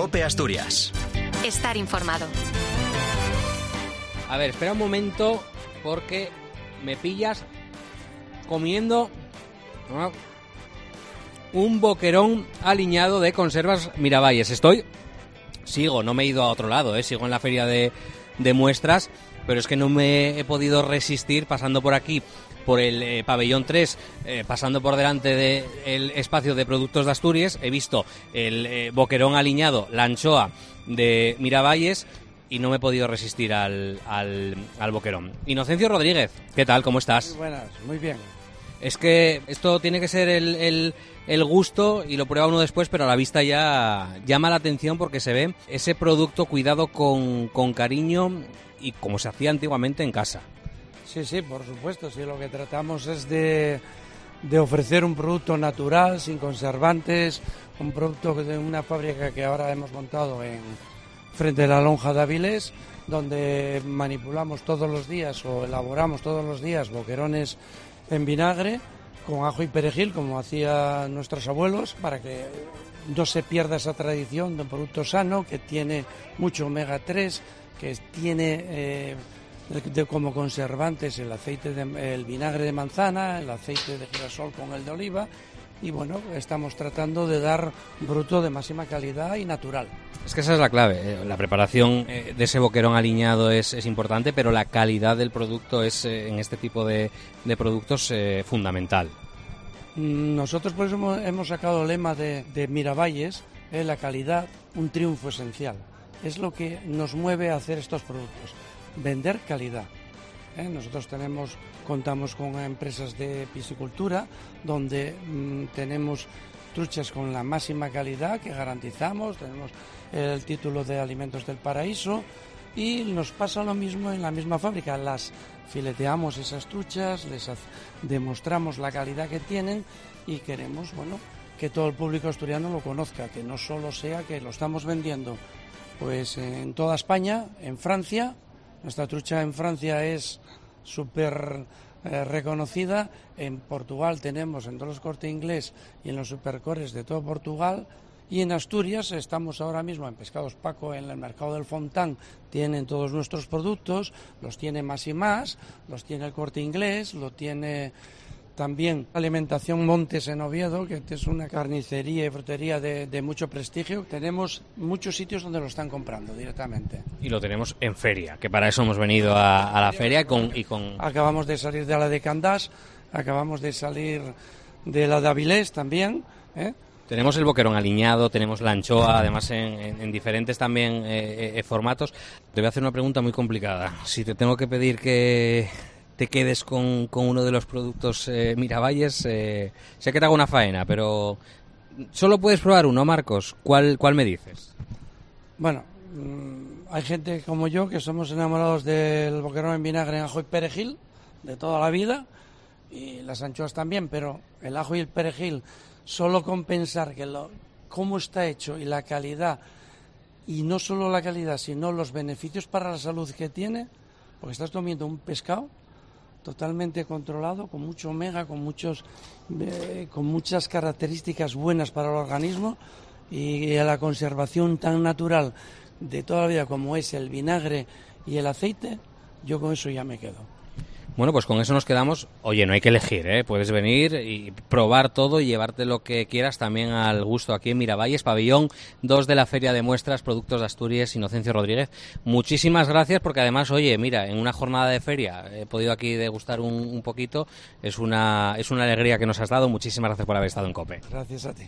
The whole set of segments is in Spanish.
COPE Asturias. Estar informado. A ver, espera un momento porque me pillas comiendo un boquerón aliñado de conservas Miravalles. Sigo, no me he ido a otro lado, sigo en la feria de muestras, pero es que no me he podido resistir pasando por aquí, por el pabellón 3, pasando por delante del espacio de productos de Asturias. He visto el boquerón aliñado, la anchoa de Miravalles, y no me he podido resistir al boquerón. Inocencio Rodríguez, ¿qué tal? ¿Cómo estás? Muy buenas, muy bien. Es que esto tiene que ser el gusto, y lo prueba uno después, pero a la vista ya llama la atención porque se ve ese producto cuidado con cariño y como se hacía antiguamente en casa. Sí, por supuesto. Sí, lo que tratamos es de ofrecer un producto natural, sin conservantes, un producto de una fábrica que ahora hemos montado frente a la Lonja de Avilés, donde manipulamos todos los días o elaboramos todos los días boquerones en vinagre con ajo y perejil, como hacían nuestros abuelos, para que no se pierda esa tradición de un producto sano que tiene mucho omega 3, que tiene como conservantes el vinagre de manzana, el aceite de girasol con el de oliva, y bueno, estamos tratando de dar un producto de máxima calidad y natural. Es que esa es la clave. La preparación de ese boquerón aliñado es importante, pero la calidad del producto es, en este tipo de productos, fundamental. Nosotros por eso hemos sacado el lema de Miravalles, la calidad, un triunfo esencial. Es lo que nos mueve a hacer estos productos, vender calidad. Nosotros contamos con empresas de piscicultura donde tenemos truchas con la máxima calidad que garantizamos, tenemos el título de Alimentos del Paraíso, y nos pasa lo mismo en la misma fábrica. Las fileteamos esas truchas, demostramos la calidad que tienen y queremos, que todo el público asturiano lo conozca, que no solo sea que lo estamos vendiendo pues en toda España, en Francia. Nuestra trucha en Francia es súper reconocida. En Portugal tenemos en todos los Corte Inglés y en los supercores de todo Portugal. Y en Asturias estamos ahora mismo en Pescados Paco, en el mercado del Fontán. Tienen todos nuestros productos, los tiene Más y Más, los tiene el Corte Inglés, lo tiene también Alimentación Montes en Oviedo, que es una carnicería y frutería de mucho prestigio. Tenemos muchos sitios donde lo están comprando directamente. Y lo tenemos en feria, que para eso hemos venido a la feria y con... Acabamos de salir de la de Candás, acabamos de salir de la de Avilés también, Tenemos el boquerón aliñado, tenemos la anchoa, además en diferentes también formatos. Te voy a hacer una pregunta muy complicada. Si te tengo que pedir que te quedes con uno de los productos Miravalles, sé que te hago una faena, pero solo puedes probar uno, Marcos. ¿Cuál me dices? Bueno, hay gente como yo que somos enamorados del boquerón en vinagre, en ajo y perejil de toda la vida, y las anchoas también, pero el ajo y el perejil, solo con pensar cómo está hecho y la calidad, y no solo la calidad, sino los beneficios para la salud que tiene, porque estás comiendo un pescado totalmente controlado, con mucho omega, con muchas características buenas para el organismo, y a la conservación tan natural de toda la vida como es el vinagre y el aceite, yo con eso ya me quedo. Bueno, pues con eso nos quedamos. Oye, no hay que elegir, puedes venir y probar todo y llevarte lo que quieras también al gusto aquí en Miravalles, pabellón 2 de la Feria de Muestras, Productos de Asturias. Inocencio Rodríguez, muchísimas gracias, porque además, oye, mira, en una jornada de feria he podido aquí degustar un poquito. Es una alegría que nos has dado. Muchísimas gracias por haber estado en COPE. Gracias a ti.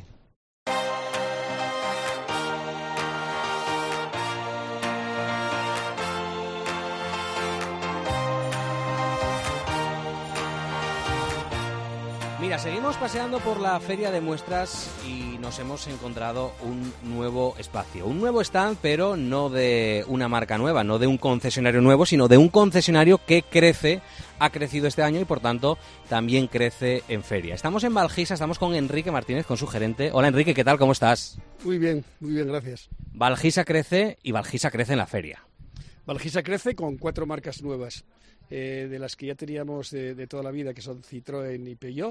Mira, seguimos paseando por la Feria de Muestras y nos hemos encontrado un nuevo espacio, un nuevo stand, pero no de una marca nueva, no de un concesionario nuevo, sino de un concesionario que ha crecido este año y por tanto también crece en feria. Estamos en Valgisa, estamos con Enrique Martínez, con su gerente. Hola Enrique, ¿qué tal? ¿Cómo estás? Muy bien, gracias. Valgisa crece y Valgisa crece en la feria. Valgisa crece con 4 marcas nuevas. De las que ya teníamos de toda la vida, que son Citroën y Peugeot.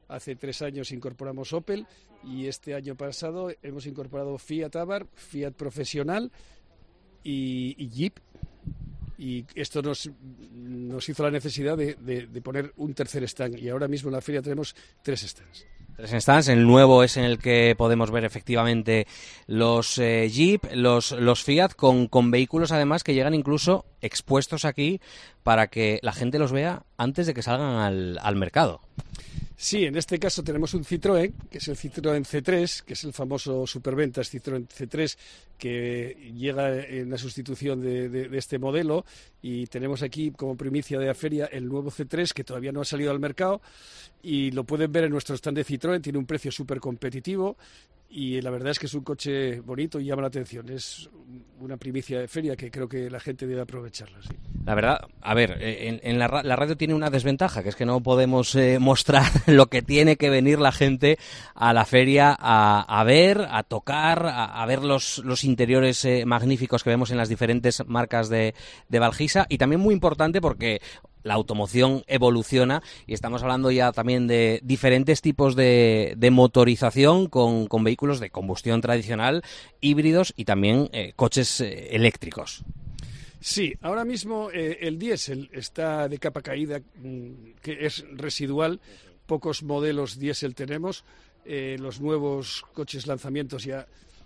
Hace 3 años incorporamos Opel y este año pasado hemos incorporado Fiat Abarth, Fiat Profesional y Jeep. Y esto nos hizo la necesidad de poner un tercer stand. Y ahora mismo en la feria tenemos 3 stands. 3 stands, el nuevo es en el que podemos ver efectivamente los Jeep, los Fiat, con vehículos además que llegan incluso expuestos aquí para que la gente los vea antes de que salgan al mercado. Sí, en este caso tenemos un Citroën, que es el Citroën C3, que es el famoso superventas Citroën C3, que llega en la sustitución de este modelo, y tenemos aquí como primicia de la feria el nuevo C3, que todavía no ha salido al mercado, y lo pueden ver en nuestro stand de Citroën. Tiene un precio súper competitivo y la verdad es que es un coche bonito y llama la atención. Es una primicia de feria que creo que la gente debe aprovecharla. Sí. La verdad, a ver, en la radio tiene una desventaja, que es que no podemos mostrar lo que tiene que venir la gente a la feria a ver, a tocar, a ver los interiores magníficos que vemos en las diferentes marcas de Valgisa, y también muy importante porque la automoción evoluciona y estamos hablando ya también de diferentes tipos de motorización con vehículos de combustión tradicional, híbridos y también coches eléctricos. Sí, ahora mismo el diésel está de capa caída, que es residual. Pocos modelos diésel tenemos. Los nuevos coches lanzamientos ya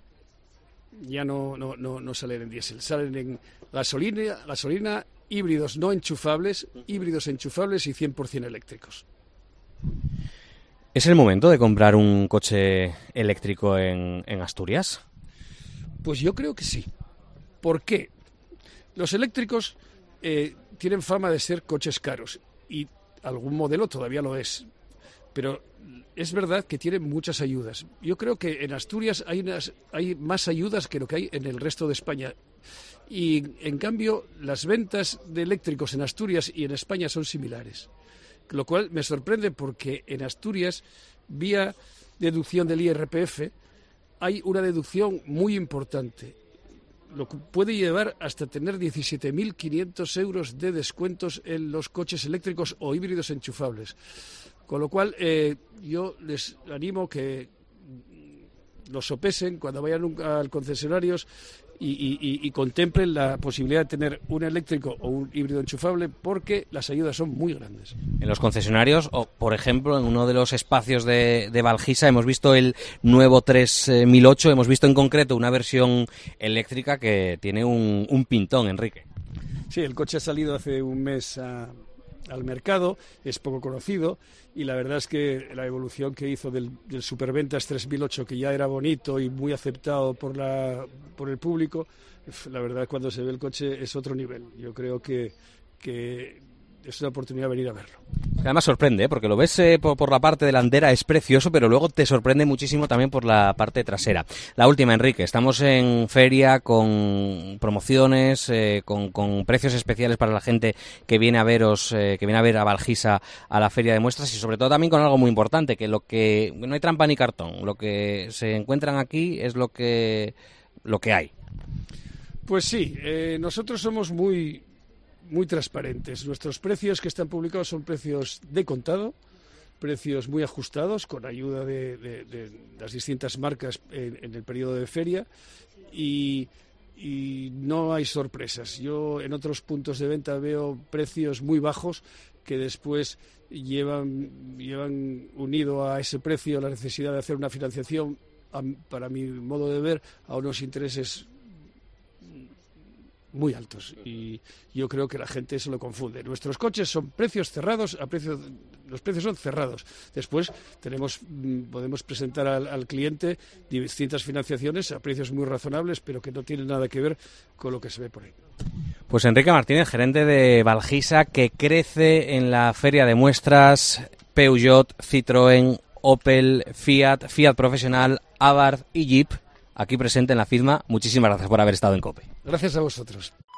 no salen en diésel, salen en gasolina, híbridos no enchufables, híbridos enchufables y 100% eléctricos. ¿Es el momento de comprar un coche eléctrico en Asturias? Pues yo creo que sí. ¿Por qué? Los eléctricos tienen fama de ser coches caros y algún modelo todavía lo es, pero es verdad que tienen muchas ayudas. Yo creo que en Asturias hay más ayudas que lo que hay en el resto de España. Y, en cambio, las ventas de eléctricos en Asturias y en España son similares. Lo cual me sorprende porque en Asturias, vía deducción del IRPF, hay una deducción muy importante. Lo que puede llevar hasta tener 17.500 euros de descuentos en los coches eléctricos o híbridos enchufables. Con lo cual, yo les animo que los sopesen cuando vayan al concesionarios y contemplen la posibilidad de tener un eléctrico o un híbrido enchufable, porque las ayudas son muy grandes. En los concesionarios, o por ejemplo, en uno de los espacios de Valgisa, hemos visto el nuevo 3008, hemos visto en concreto una versión eléctrica que tiene un pintón, Enrique. Sí, el coche ha salido hace un mes al mercado, es poco conocido, y la verdad es que la evolución que hizo del Superventas 3008, que ya era bonito y muy aceptado por el público, la verdad cuando se ve el coche es otro nivel. Yo creo que es una oportunidad de venir a verlo. Además sorprende, porque lo ves por la parte delantera, es precioso, pero luego te sorprende muchísimo también por la parte trasera. La última, Enrique, estamos en feria con promociones, con precios especiales para la gente que viene a veros, que viene a ver a Valgisa a la feria de muestras, y sobre todo también con algo muy importante, que no hay trampa ni cartón, lo que se encuentran aquí es lo que hay. Pues sí, nosotros somos muy transparentes. Nuestros precios que están publicados son precios de contado, precios muy ajustados, con ayuda de las distintas marcas en el periodo de feria, y no hay sorpresas. Yo en otros puntos de venta veo precios muy bajos que después llevan unido a ese precio la necesidad de hacer una financiación, para mi modo de ver, a unos intereses muy altos, y yo creo que la gente se lo confunde. Nuestros coches son precios cerrados, los precios son cerrados. Después podemos presentar al cliente distintas financiaciones a precios muy razonables, pero que no tienen nada que ver con lo que se ve por ahí. Pues Enrique Martínez, gerente de Valgisa, que crece en la feria de muestras Peugeot, Citroën, Opel, Fiat Profesional, Abarth y Jeep, aquí presente en la FIDMA. Muchísimas gracias por haber estado en COPE. Gracias a vosotros.